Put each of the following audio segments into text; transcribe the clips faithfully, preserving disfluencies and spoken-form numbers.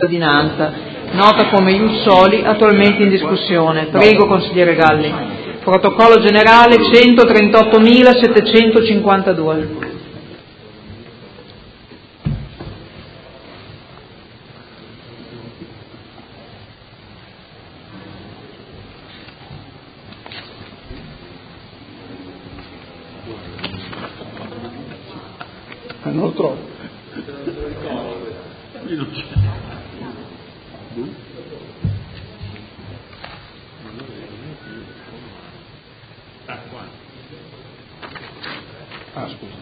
cittadinanza, nota come Ius Soli, attualmente in discussione. Prego, consigliere Galli. Protocollo generale centotrentottomilasettecentocinquantadue. Non lo trovo. Ah, scusa.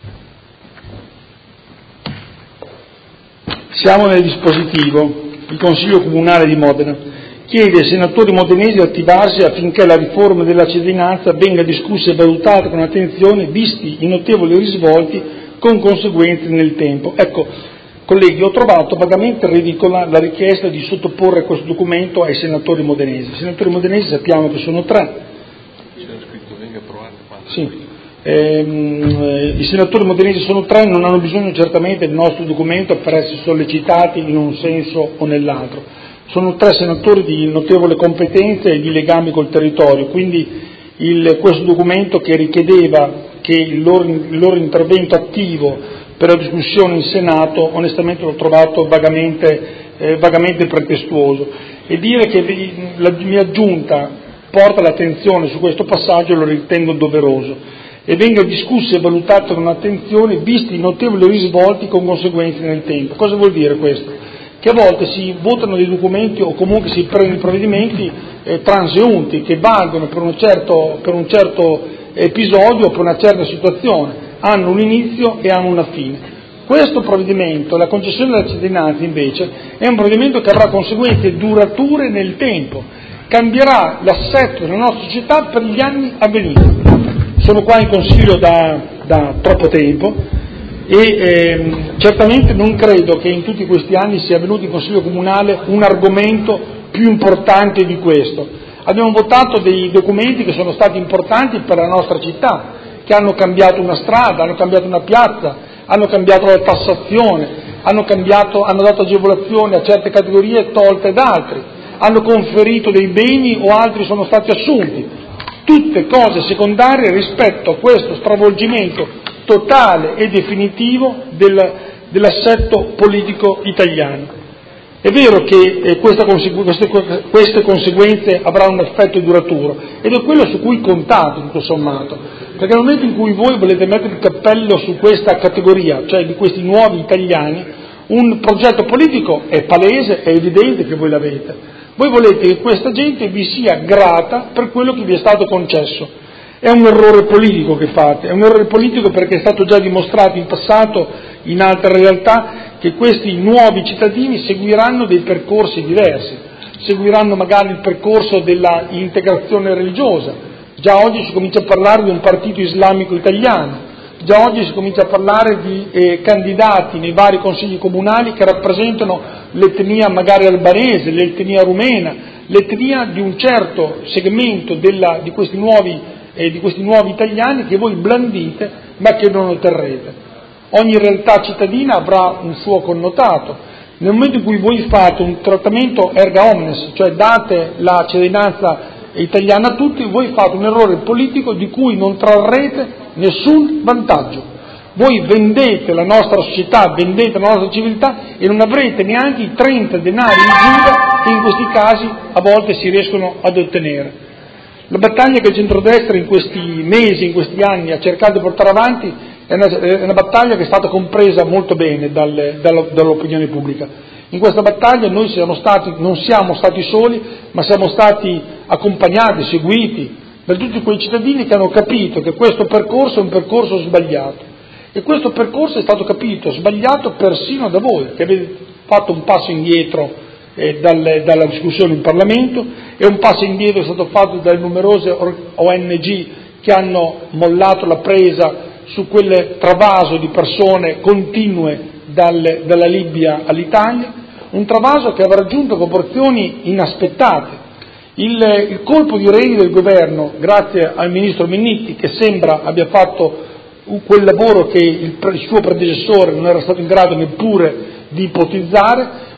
Siamo nel dispositivo. Il Consiglio Comunale di Modena chiede ai senatori modenesi di attivarsi affinché la riforma della cittadinanza venga discussa e valutata con attenzione, visti i notevoli risvolti con conseguenze nel tempo. Ecco, colleghi, ho trovato vagamente ridicola la richiesta di sottoporre questo documento ai senatori modenesi. I senatori modenesi sappiamo che sono tre. C'è scritto venga approvato. Sì. Eh, I senatori modenesi sono tre, non hanno bisogno certamente del nostro documento per essere sollecitati in un senso o nell'altro. Sono tre senatori di notevole competenza e di legami col territorio, quindi il, questo documento che richiedeva che il loro, il loro intervento attivo per la discussione in Senato, onestamente l'ho trovato vagamente, eh, vagamente pretestuoso, e dire che la mia giunta porta l'attenzione su questo passaggio lo ritengo doveroso e venga discusso e valutato con attenzione visti i notevoli risvolti con conseguenze nel tempo. Cosa vuol dire questo? Che a volte si votano dei documenti o comunque si prendono provvedimenti eh, transeunti che valgono per un certo, per un certo episodio, per una certa situazione, hanno un inizio e hanno una fine. Questo provvedimento, la concessione della cittadinanza invece, è un provvedimento che avrà conseguenze durature nel tempo, cambierà l'assetto della nostra società per gli anni a venire. Sono qua in Consiglio da, da troppo tempo e ehm, certamente non credo che in tutti questi anni sia venuto in Consiglio Comunale un argomento più importante di questo. Abbiamo votato dei documenti che sono stati importanti per la nostra città, che hanno cambiato una strada, hanno cambiato una piazza, hanno cambiato la tassazione, hanno, cambiato, hanno dato agevolazioni a certe categorie tolte ad altri, hanno conferito dei beni o altri sono stati assunti. Tutte cose secondarie rispetto a questo stravolgimento totale e definitivo del, dell'assetto politico italiano. È vero che eh, questa consegu- queste, queste conseguenze avranno un effetto duraturo ed è quello su cui contate tutto sommato, perché nel momento in cui voi volete mettere il cappello su questa categoria, cioè di questi nuovi italiani, un progetto politico è palese, è evidente che voi l'avete. Voi volete che questa gente vi sia grata per quello che vi è stato concesso. È un errore politico che fate, è un errore politico perché è stato già dimostrato in passato, in altre realtà, che questi nuovi cittadini seguiranno dei percorsi diversi, seguiranno magari il percorso della integrazione religiosa. Già oggi si comincia a parlare di un partito islamico italiano, già oggi si comincia a parlare di eh, candidati nei vari consigli comunali che rappresentano l'etnia magari albanese, l'etnia rumena, l'etnia di un certo segmento della, di, questi nuovi, eh, di questi nuovi italiani che voi blandite ma che non otterrete. Ogni realtà cittadina avrà un suo connotato. Nel momento in cui voi fate un trattamento erga omnes, cioè date la cittadinanza italiana a tutti, voi fate un errore politico di cui non trarrete nessun vantaggio. Voi vendete la nostra società, vendete la nostra civiltà e non avrete neanche i trenta denari di Giuda che in questi casi a volte si riescono ad ottenere. La battaglia che il centrodestra in questi mesi, in questi anni ha cercato di portare avanti è una, è una battaglia che è stata compresa molto bene dal, dall'opinione pubblica. In questa battaglia noi siamo stati, non siamo stati soli, ma siamo stati accompagnati, seguiti da tutti quei cittadini che hanno capito che questo percorso è un percorso sbagliato. E questo percorso è stato capito sbagliato persino da voi, che avete fatto un passo indietro eh, dal, dalla discussione in Parlamento, e un passo indietro è stato fatto dalle numerose O N G che hanno mollato la presa su quel travaso di persone continue dal, dalla Libia all'Italia, un travaso che aveva raggiunto proporzioni inaspettate. Il, il colpo di reni del governo, grazie al ministro Minniti, che sembra abbia fatto quel lavoro che il, il suo predecessore non era stato in grado neppure di ipotizzare,